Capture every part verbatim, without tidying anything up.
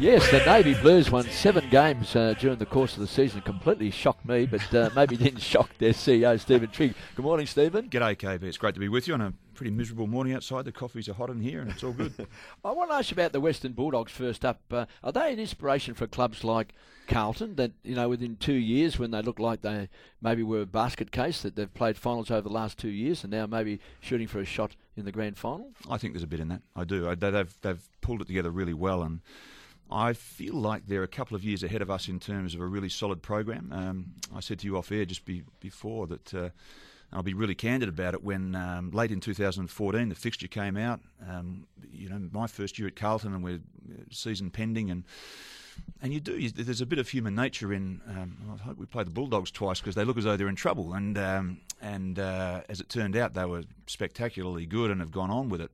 Yes, the Navy Blues won seven games uh, during the course of the season. Completely shocked me, but uh, maybe didn't shock their C E O, Stephen Trigg. Good morning, Stephen. G'day, K B. It's great to be with you on a pretty miserable morning outside. The coffees are hot in here and it's all good. I want to ask you about the Western Bulldogs first up. Uh, are they an inspiration for clubs like Carlton that, you know, within two years when they look like they maybe were a basket case, that they've played finals over the last two years and now maybe shooting for a shot in the grand final? I think there's a bit in that. I do. I, they've, they've pulled it together really well, and I feel like they're a couple of years ahead of us in terms of a really solid program. Um, I said to you off air just be, before that uh, I'll be really candid about it. When um, late in two thousand fourteen the fixture came out, um, you know, my first year at Carlton, and we're season pending, and and you do. You, there's a bit of human nature in. Um, I hope we play the Bulldogs twice because they look as though they're in trouble, and um, and uh, as it turned out, they were spectacularly good and have gone on with it.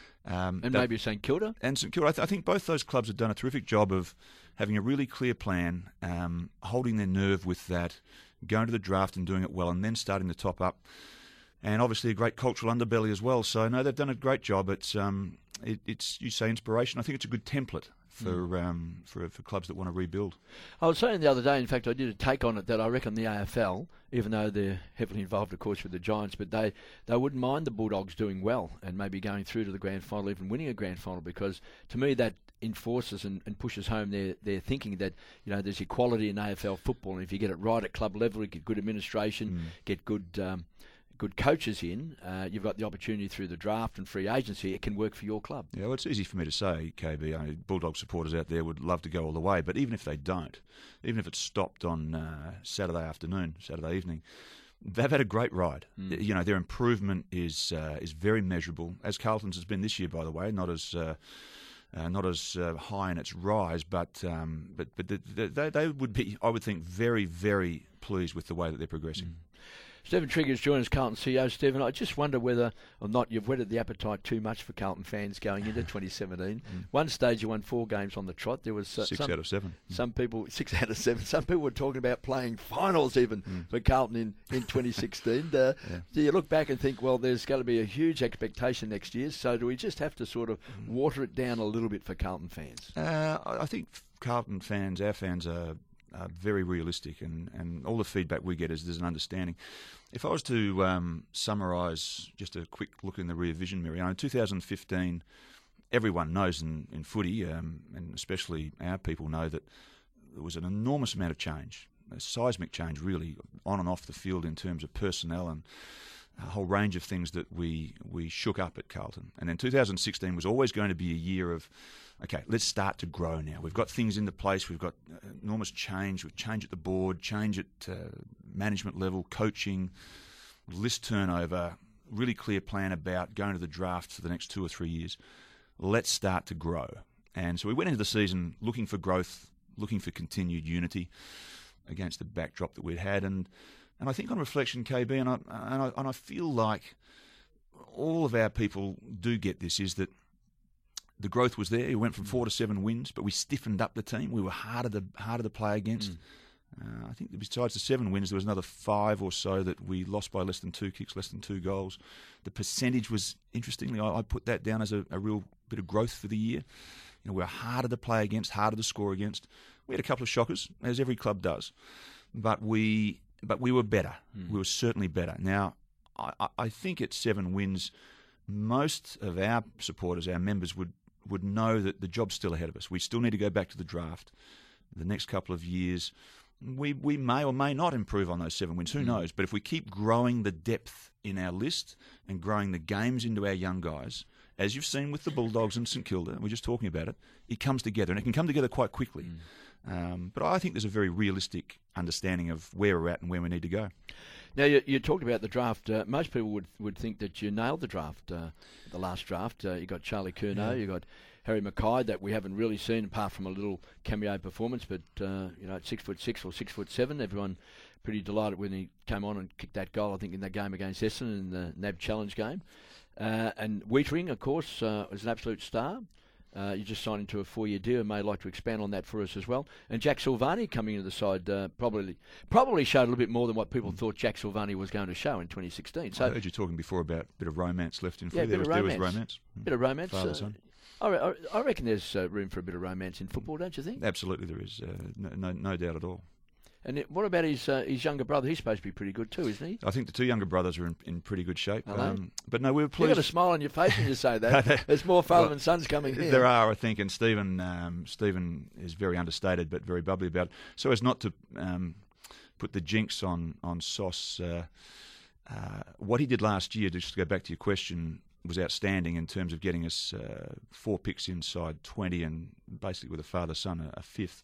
Um, and that, maybe St Kilda? And St Kilda. I, th- I think both those clubs have done a terrific job of having a really clear plan, um, holding their nerve with that, going to the draft and doing it well, and then starting to top up. And obviously a great cultural underbelly as well. So, no, they've done a great job. It's, um, it, it's you say inspiration. I think it's a good template for mm. um, for for clubs that want to rebuild. I was saying the other day, in fact, I did a take on it that I reckon the A F L, even though they're heavily involved, of course, with the Giants, but they, they wouldn't mind the Bulldogs doing well and maybe going through to the grand final, even winning a grand final, because to me that enforces and, and pushes home their, their thinking that, you know, there's equality in A F L football, and if you get it right at club level, you get good administration, mm. get good um, good coaches in, uh, you've got the opportunity through the draft and free agency, it can work for your club. Yeah, well, it's easy for me to say, K B. I mean, Bulldog supporters out there would love to go all the way, but even if they don't, even if it's stopped on uh, Saturday afternoon, Saturday evening, they've had a great ride. Mm. You know, their improvement is uh, is very measurable, as Carlton's has been this year, by the way, not as uh, uh, not as uh, high in its rise, but um, but but the, the, they they would be, I would think, very very pleased with the way that they're progressing. Mm. Stephen Trigg has joined us, Carlton C E O. Stephen, I just wonder whether or not you've whetted the appetite too much for Carlton fans going into twenty seventeen. Mm. One stage you won four games on the trot. There was uh, six some, out of seven. Some people six out of seven. Some people were talking about playing finals even mm. for Carlton in in twenty sixteen. Uh, yeah. Do you look back and think, well, there's going to be a huge expectation next year? So do we just have to sort of mm. water it down a little bit for Carlton fans? Uh, I think Carlton fans, our fans, are. Uh, very realistic, and, and all the feedback we get is there's an understanding. If I was to um, summarise just a quick look in the rear vision mirror, you know, in two thousand fifteen, everyone knows in, in footy, um, and especially our people know that there was an enormous amount of change, a seismic change really, on and off the field in terms of personnel and a whole range of things that we we shook up at Carlton. And then two thousand sixteen was always going to be a year of, okay, let's start to grow now. We've got things into place. We've got enormous change. We've change at the board, change at uh, management level, coaching, list turnover, really clear plan about going to the draft for the next two or three years. Let's start to grow. And so we went into the season looking for growth, looking for continued unity against the backdrop that we'd had. And and I think on reflection, K B, and I, and I, and I feel like all of our people do get this, is that the growth was there. We went from four to seven wins, but we stiffened up the team. We were harder to harder to play against. Mm. Uh, I think besides the seven wins, there was another five or so that we lost by less than two kicks, less than two goals. The percentage was, interestingly, I, I put that down as a, a real bit of growth for the year. You know, we were harder to play against, harder to score against. We had a couple of shockers, as every club does, but we but we were better. Mm. We were certainly better. Now, I, I think at seven wins, most of our supporters, our members, would would know that the job's still ahead of us. We still need to go back to the draft. The next couple of years, we we may or may not improve on those seven wins. Who mm. knows? But if we keep growing the depth in our list and growing the games into our young guys, as you've seen with the Bulldogs and St Kilda, we're just talking about it, it comes together, and it can come together quite quickly. Mm. Um, but I think there's a very realistic understanding of where we're at and where we need to go. Now, you, you talked about the draft. Uh, most people would would think that you nailed the draft, uh, the last draft. Uh, you got Charlie Curnow, yeah. you got Harry Mackay, that we haven't really seen apart from a little cameo performance. But uh, you know, at six foot six or six foot seven, everyone pretty delighted when he came on and kicked that goal. I think in that game against Essendon in the N A B Challenge game. Uh, and Wheatering, of course, uh, was an absolute star. Uh, you just signed into a four-year deal and may like to expand on that for us as well. And Jack Silvani coming into the side uh, probably probably showed a little bit more than what people mm. thought Jack Silvani was going to show in twenty sixteen. So I heard you talking before about a bit of romance left in yeah, footy. There, there, was, was, there was romance. Bit of romance. Father, uh, son. I, re- I reckon there's uh, room for a bit of romance in football, don't you think? Absolutely, there is. Uh, no, no, no doubt at all. And it, what about his uh, his younger brother? He's supposed to be pretty good too, isn't he? I think the two younger brothers are in, in pretty good shape. Are they? Um, but no, we were You've pleased. got a smile on your face when you say that. There's more father Well, and sons coming here. There are, I think, and Stephen um, Stephen is very understated but very bubbly about it. So as not to um, put the jinx on on Sauce, uh, uh, what he did last year, just to go back to your question, was outstanding in terms of getting us uh, four picks inside twenty and basically with a father-son, a, a fifth.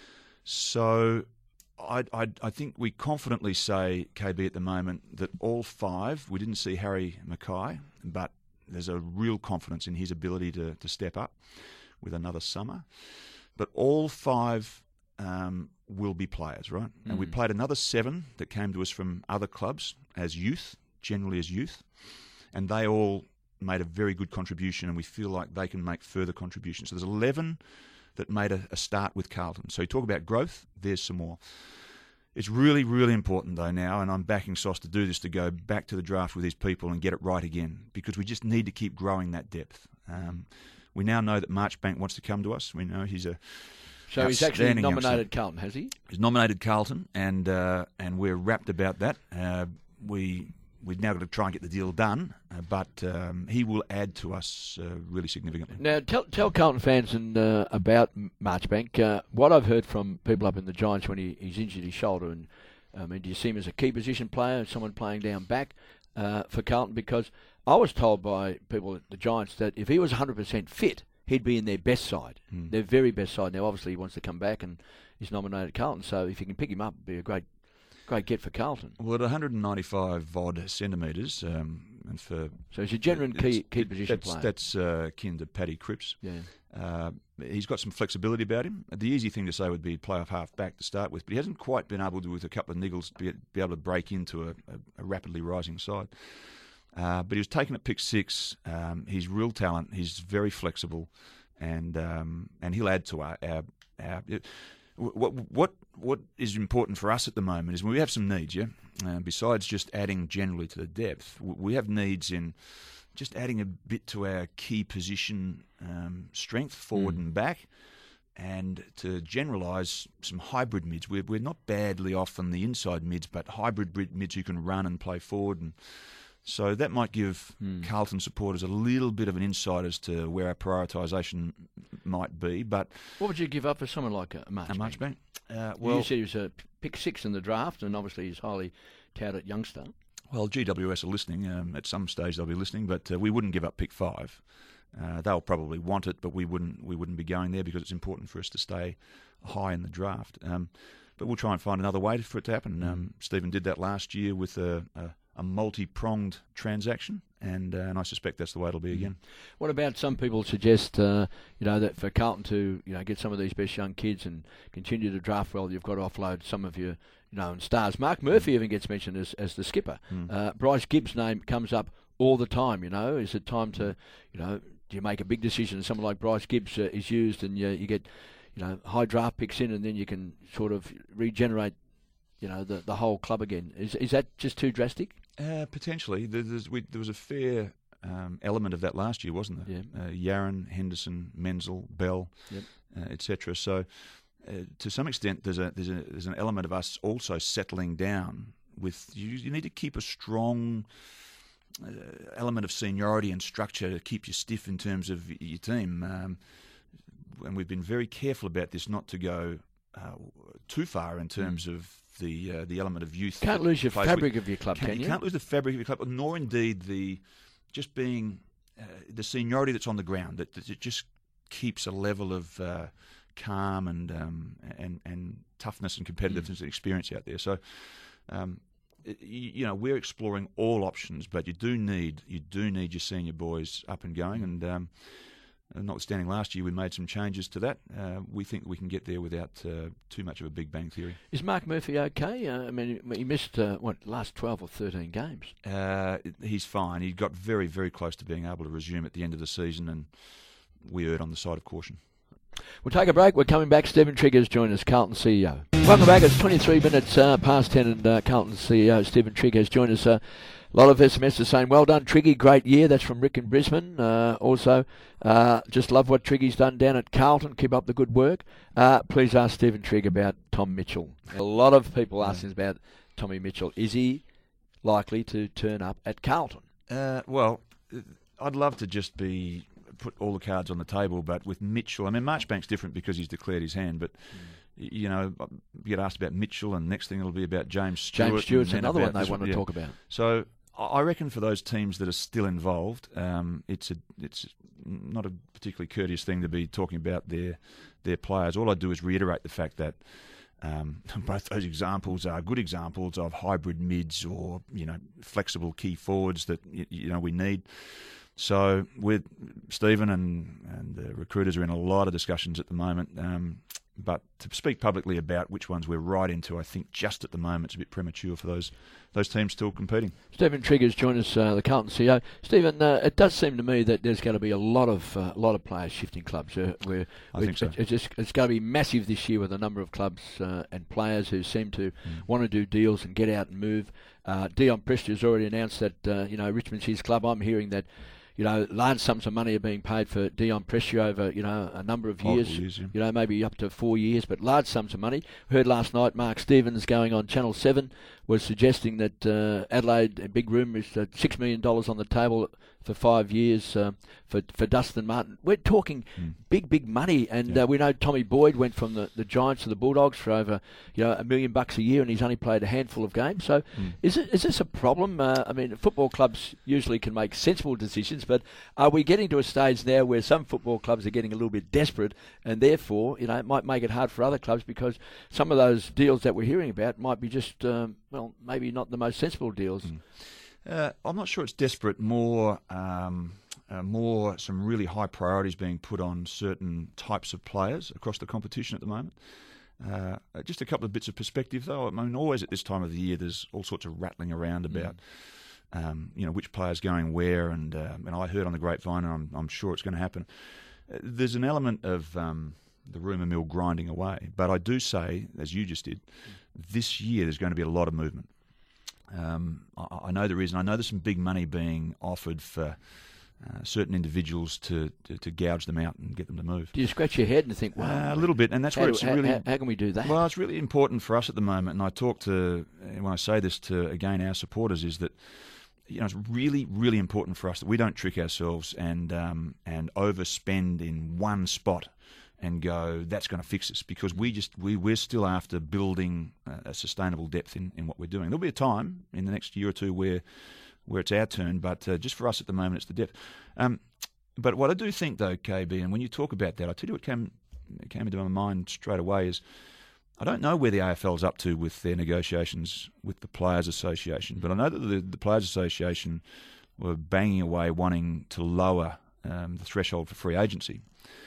So I, I, I think we confidently say, K B, at the moment, that all five, we didn't see Harry Mackay, but there's a real confidence in his ability to, to step up with another summer. But all five um, will be players, right? Mm. And we played another seven that came to us from other clubs as youth, generally as youth, and they all made a very good contribution, and we feel like they can make further contributions. So there's eleven that made a, a start with Carlton. So you talk about growth, there's some more. It's really, really important, though, now, and I'm backing Sauce to do this, to go back to the draft with his people and get it right again, because we just need to keep growing that depth. Um, we now know that Marchbank wants to come to us. We know he's a So he's actually nominated youngster. Carlton, has he? He's nominated Carlton, and uh, and we're rapt about that. Uh, we... We've now got to try and get the deal done, uh, but um, he will add to us uh, really significantly. Now, tell tell Carlton fans and uh, about Marchbank. Uh, what I've heard from people up in the Giants when he, he's injured his shoulder, and I mean, do you see him as a key position player, someone playing down back uh, for Carlton? Because I was told by people at the Giants that if he was one hundred percent fit, he'd be in their best side, mm. their very best side. Now, obviously, he wants to come back and he's nominated Carlton, so if you can pick him up, it'd be a great Great get for Carlton. Well, at one hundred ninety-five odd centimetres, um, and for so he's a genuine key key position that's, player. That's uh, kin to Paddy Cripps. Yeah, uh, he's got some flexibility about him. The easy thing to say would be play off half back to start with, but he hasn't quite been able to, with a couple of niggles, be, be able to break into a, a, a rapidly rising side. Uh, but he was taken at pick six. Um, he's real talent. He's very flexible, and um, and he'll add to our our. our it, What what what is important for us at the moment is we have some needs, yeah. Uh, besides just adding generally to the depth, we have needs in just adding a bit to our key position um, strength, forward mm. and back, and to generalise some hybrid mids. We're we're not badly off on the inside mids, but hybrid mids who can run and play forward, and so that might give mm. Carlton supporters a little bit of an insight as to where our prioritisation might be. But what would you give up for someone like a Marchbank? A Marchbank? Uh, well, you said he was a pick six in the draft, and obviously he's a highly touted youngster. Well, G W S are listening. Um, at some stage they'll be listening, but uh, we wouldn't give up pick five. Uh, they'll probably want it, but we wouldn't. We wouldn't be going there because it's important for us to stay high in the draft. Um, but we'll try and find another way for it to happen. Um, Stephen did that last year with a. a a multi-pronged transaction, and uh, and I suspect that's the way it'll be again. What about some people suggest, uh, you know, that for Carlton to, you know, get some of these best young kids and continue to draft well, you've got to offload some of your, you know, stars. Mark Murphy mm. even gets mentioned as, as the skipper. Mm. Uh, Bryce Gibbs' name comes up all the time, you know. Is it time to, you know, do you make a big decision and someone like Bryce Gibbs uh, is used and you, you get, you know, high draft picks in and then you can sort of regenerate, you know, the, the whole club again? Is is that just too drastic? Uh, potentially. There, we, there was a fair um, element of that last year, wasn't there? Yeah. Uh, Yaron, Henderson, Menzel, Bell, yep. uh, et cetera. So, uh, to some extent, there's a there's a there's an element of us also settling down. With you, you need to keep a strong uh, element of seniority and structure to keep you stiff in terms of your team. Um, and we've been very careful about this, not to go uh, too far in terms mm. of the uh, the element of youth. Can't lose your fabric of your club, can, can you? You can't lose the fabric of your club, nor indeed the just being uh, the seniority that's on the ground. That, that it just keeps a level of uh, calm and um, and and toughness and competitiveness mm. and experience out there. So, um, it, you know, we're exploring all options, but you do need you do need your senior boys up and going. And um, notwithstanding last year, we made some changes to that. Uh, we think we can get there without uh, too much of a Big Bang Theory. Is Mark Murphy okay? Uh, I mean, he missed, uh, what, last twelve or thirteen games? Uh, he's fine. He got very, very close to being able to resume at the end of the season, and we erred on the side of caution. We'll take a break. We're coming back. Stephen Trigger's joined us, Carlton C E O. Welcome back. It's twenty-three minutes uh, past ten, and uh, Carlton C E O Stephen Trigger has joined us. Uh, a lot of S M S are saying, well done, Triggy, great year. That's from Rick in Brisbane. Uh, also, uh, just love what Triggy's done down at Carlton. Keep up the good work. Uh, please ask Stephen Trigger about Tom Mitchell. A lot of people asking about Tommy Mitchell. Is he likely to turn up at Carlton? Uh, well, I'd love to just be put all the cards on the table, but with Mitchell, I mean, Marchbank's different because he's declared his hand, but mm. you know, you get asked about Mitchell, and next thing it'll be about James Stewart. James Stewart's and, and another one they this, want to yeah. talk about. So I reckon for those teams that are still involved, um, it's a it's not a particularly courteous thing to be talking about their their players. All I do is reiterate the fact that Um, both those examples are good examples of hybrid mids or, you know, flexible key forwards that, you, you know, we need. So with Stephen and, and the recruiters are in a lot of discussions at the moment. Um, but to speak publicly about which ones we're right into, I think just at the moment it's a bit premature for those those teams still competing. Stephen Trigger's joined us, uh, the Carlton C E O. Stephen, uh, it does seem to me that there's going to be a lot of uh, a lot of players shifting clubs. Uh, where I think so. It's, just, it's going to be massive this year with a number of clubs uh, and players who seem to mm. want to do deals and get out and move. Uh, Dion Prestia has already announced that uh, you know Richmond's his club. I'm hearing that. You know, large sums of money are being paid for Dion Prestia over, you know, a number of years, years yeah. you know, maybe up to four years, but large sums of money. Heard last night Mark Stevens going on Channel seven was suggesting that uh, Adelaide, a big room, is uh, six million dollars on the table for five years uh, for for Dustin Martin. We're talking mm. big, big money, and yeah. uh, we know Tommy Boyd went from the, the Giants to the Bulldogs for over, you know, a million bucks a year, and he's only played a handful of games. So, mm. is it is this a problem? Uh, I mean, football clubs usually can make sensible decisions, but are we getting to a stage now where some football clubs are getting a little bit desperate, and therefore, you know, it might make it hard for other clubs because some of those deals that we're hearing about might be just, um, well, maybe not the most sensible deals. Mm. Uh, I'm not sure it's desperate. More, um, uh, more some really high priorities being put on certain types of players across the competition at the moment. Uh, just a couple of bits of perspective, though. I mean, always at this time of the year, there's all sorts of rattling around about, mm. um, you know, which player's going where. And uh, and I heard on the grapevine, and I'm, I'm sure it's going to happen. Uh, there's an element of um, the rumour mill grinding away. But I do say, as you just did, mm. this year there's going to be a lot of movement. Um, I, I know there is, and I know there's some big money being offered for uh, certain individuals to, to, to gouge them out and get them to move. Do you scratch your head and think, wow? Uh, a little bit, and that's where do, it's how, really... How, how can we do that? Well, it's really important for us at the moment, and I talk to, when I say this to, again, our supporters, is that, you know, it's really, really important for us that we don't trick ourselves and um, and overspend in one spot and go, that's going to fix us, because we just we we're still after building a, a sustainable depth in, in what we're doing. There'll be a time in the next year or two where where it's our turn, but uh, just for us at the moment, it's the depth. Um, but what I do think, though, K B, and when you talk about that, I tell you what came came into my mind straight away is I don't know where the A F L's up to with their negotiations with the Players Association, but I know that the, the Players Association were banging away wanting to lower um, the threshold for free agency.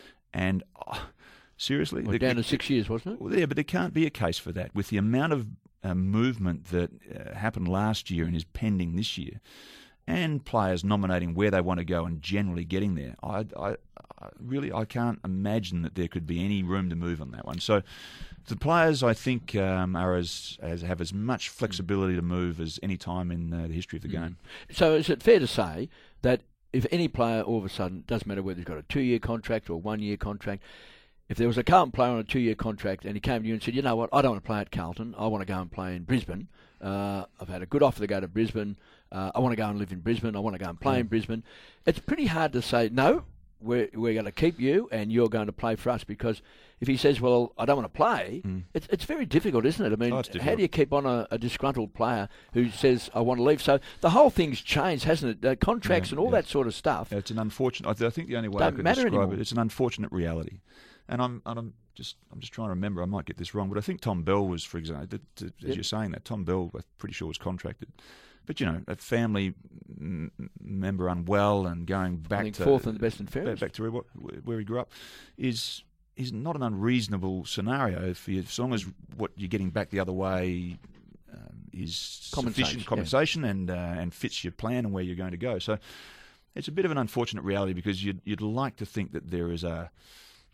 And oh, seriously, well, down to six years, wasn't it? Well, yeah, but there can't be a case for that with the amount of uh, movement that uh, happened last year and is pending this year, and players nominating where they want to go and generally getting there. I, I, I really, I can't imagine that there could be any room to move on that one. So, the players, I think, um, are as, as have as much flexibility to move as any time in uh, the history of the mm. game. So, is it fair to say that if any player all of a sudden, doesn't matter whether he's got a two-year contract or a one-year contract, if there was a Carlton player on a two-year contract and he came to you and said, you know what, I don't want to play at Carlton, I want to go and play in Brisbane, uh, I've had a good offer to go to Brisbane, uh, I want to go and live in Brisbane, I want to go and play mm. in Brisbane, it's pretty hard to say, no, we're, we're going to keep you and you're going to play for us, because if he says, well, I don't want to play, mm. it's it's very difficult, isn't it? I mean, oh, how do you keep on a, a disgruntled player who says, I want to leave? So the whole thing's changed, hasn't it? Uh, contracts yeah, and all yeah. that sort of stuff. Yeah, it's an unfortunate, I, th- I think the only way I could describe anymore. it, it's an unfortunate reality. And I'm, and I'm just I'm just trying to remember, I might get this wrong, but I think Tom Bell was, for example, to, to, as yep. you're saying that, Tom Bell, I'm pretty sure was contracted. But, you know, a family m- member unwell and going back I think to... fourth and the best and fairest. Back to where, where he grew up is... is not an unreasonable scenario for you, as long as what you're getting back the other way um, is sufficient compensation yeah. and uh, and fits your plan and where you're going to go. So it's a bit of an unfortunate reality, because you'd you'd like to think that there is a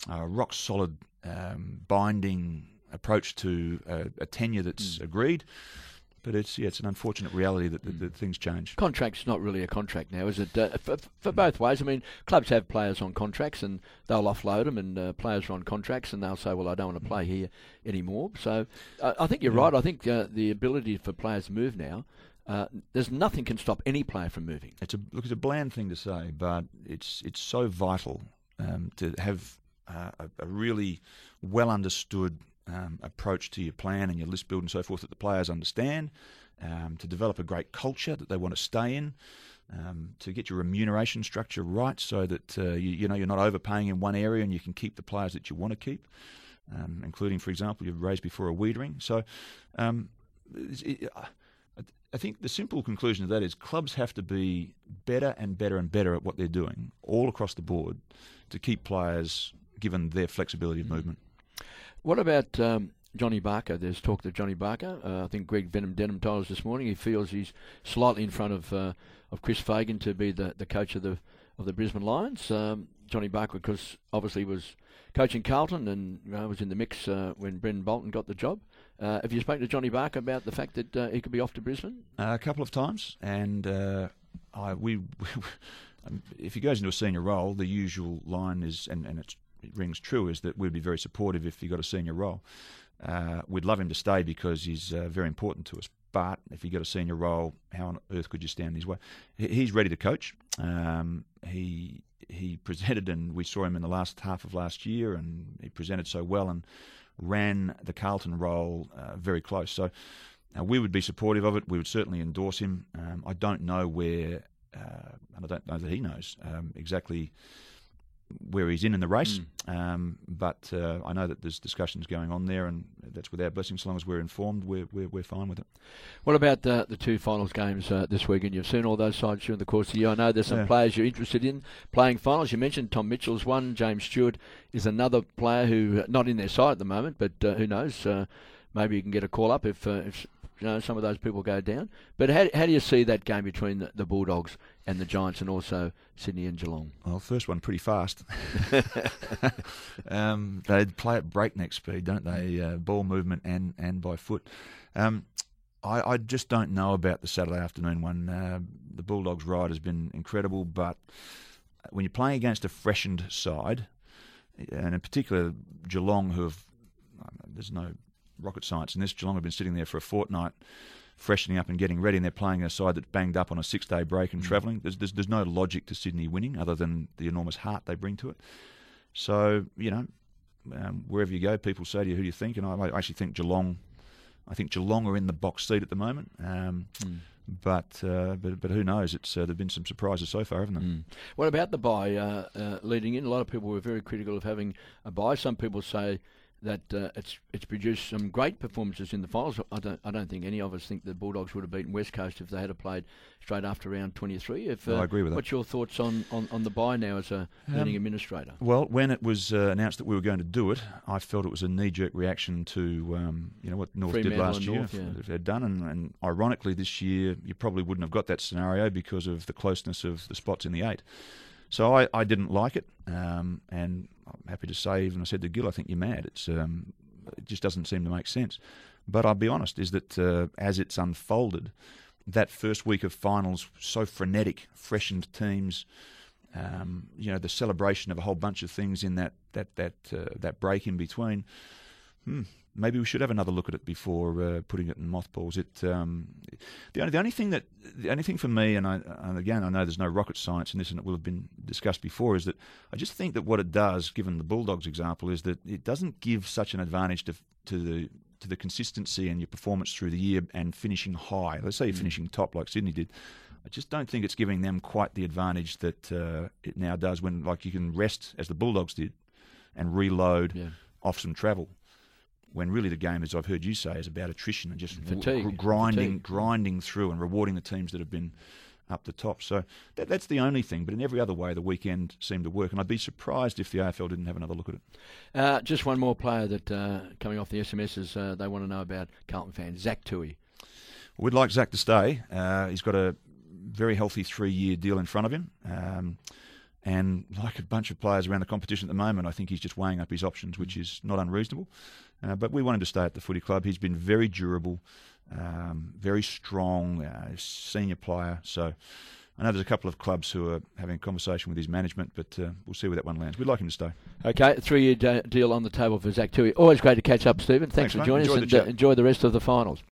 a rock solid, um, binding approach to a, a tenure that's mm. agreed. But it's yeah, it's an unfortunate reality that, that, that things change. Contract's not really a contract now, is it? Uh, for, for both ways. I mean, clubs have players on contracts and they'll offload them, and uh, players are on contracts and they'll say, well, I don't want to play here anymore. So uh, I think you're yeah. right. I think uh, the ability for players to move now, uh, there's nothing can stop any player from moving. It's a look, it's a bland thing to say, but it's it's so vital um, to have uh, a, a really well understood Um, approach to your plan and your list build and so forth that the players understand, um, to develop a great culture that they want to stay in, um, to get your remuneration structure right so that uh, you, you know you're not overpaying in one area and you can keep the players that you want to keep, um, including, for example, you've raised before a Wiedering. So um, it, I think the simple conclusion of that is clubs have to be better and better and better at what they're doing all across the board to keep players given their flexibility of movement. What about um, Johnny Barker? There's talk of Johnny Barker. Uh, I think Greg Venom Denham told us this morning he feels he's slightly in front of uh, of Chris Fagan to be the, the coach of the of the Brisbane Lions. Um, Johnny Barker, because obviously was coaching Carlton and you know, was in the mix uh, when Brendan Bolton got the job. Uh, have you spoken to Johnny Barker about the fact that uh, he could be off to Brisbane? Uh, a couple of times, and uh, I we, we if he goes into a senior role, the usual line is, and, and it's. It rings true, is that we'd be very supportive if he got a senior role. Uh, we'd love him to stay because he's uh, very important to us. But if he got a senior role, how on earth could you stand his way? He's ready to coach. Um, he he presented, and we saw him in the last half of last year, and he presented so well and ran the Carlton role uh, very close. So uh, we would be supportive of it. We would certainly endorse him. Um, I don't know where, uh, and I don't know that he knows um, exactly where he's in in the race, mm. um, but uh, I know that there's discussions going on there, and that's with our blessing. So long as we're informed, we're we're, we're fine with it. What about uh, the two finals games uh, this weekend? You've seen all those sides during the course of the year. I know there's some yeah. players you're interested in playing finals. You mentioned Tom Mitchell's one. James Stewart is another player who not in their side at the moment, but uh, who knows? Uh, maybe you can get a call up if. Uh, if You know, some of those people go down. But how how do you see that game between the, the Bulldogs and the Giants, and also Sydney and Geelong? Well, first one pretty fast. um, they play at breakneck speed, don't they? Uh, ball movement and, and by foot. Um, I, I just don't know about the Saturday afternoon one. Uh, the Bulldogs' ride has been incredible, but when you're playing against a freshened side, and in particular Geelong, who have there's no rocket science in this. Geelong have been sitting there for a fortnight, freshening up and getting ready, and they're playing a side that's banged up on a six-day break and mm. travelling. There's, there's there's no logic to Sydney winning other than the enormous heart they bring to it. So, you know, um, wherever you go, people say to you, who do you think? And I, I actually think Geelong, I think Geelong are in the box seat at the moment. Um, mm. But, uh, but but who knows? It's uh, there've been some surprises so far, haven't there? Mm. What about the bye uh, uh, leading in? A lot of people were very critical of having a bye. Some people say that uh, it's it's produced some great performances in the finals. I don't I don't think any of us think the Bulldogs would have beaten West Coast if they had played straight after round twenty-three. If, uh, I agree with that. What's your thoughts on, on, on the bye now as a um, learning administrator? Well, when it was uh, announced that we were going to do it, I felt it was a knee-jerk reaction to um, you know what North did last year. North, yeah. They'd done, and, and ironically this year you probably wouldn't have got that scenario because of the closeness of the spots in the eight. So I, I didn't like it, um, and I'm happy to say, even I said to Gil, I think you're mad. It's um, it just doesn't seem to make sense. But I'll be honest, is that uh, as it's unfolded, that first week of finals, so frenetic, freshened teams, um, you know, the celebration of a whole bunch of things in that that that uh, that break in between. Hmm, maybe we should have another look at it before uh, putting it in mothballs. It um, the only the only thing that the only thing for me, and I and again I know there's no rocket science in this, and it will have been discussed before, is that I just think that what it does, given the Bulldogs example, is that it doesn't give such an advantage to to the to the consistency and your performance through the year and finishing high. Let's say you're finishing top like Sydney did. I just don't think it's giving them quite the advantage that uh, it now does when, like, you can rest as the Bulldogs did and reload yeah. off some travel. When really the game, as I've heard you say, is about attrition and just Fatigue. w- grinding, Fatigue. grinding through and rewarding the teams that have been up the top. So that, that's the only thing. But in every other way, the weekend seemed to work. And I'd be surprised if the A F L didn't have another look at it. Uh, just one more player that uh, coming off the S M Ses, uh, they want to know about, Carlton fans, Zach Tuohy. We'd like Zach to stay. Uh, he's got a very healthy three-year deal in front of him. Um, And like a bunch of players around the competition at the moment, I think he's just weighing up his options, which is not unreasonable. Uh, but we want him to stay at the footy club. He's been very durable, um, very strong, uh, senior player. So I know there's a couple of clubs who are having a conversation with his management, but uh, we'll see where that one lands. We'd like him to stay. Okay, three-year de- deal on the table for Zach Tuohy. Always great to catch up, Stephen. Thanks, Thanks for joining enjoy us, the and uh, enjoy the rest of the finals.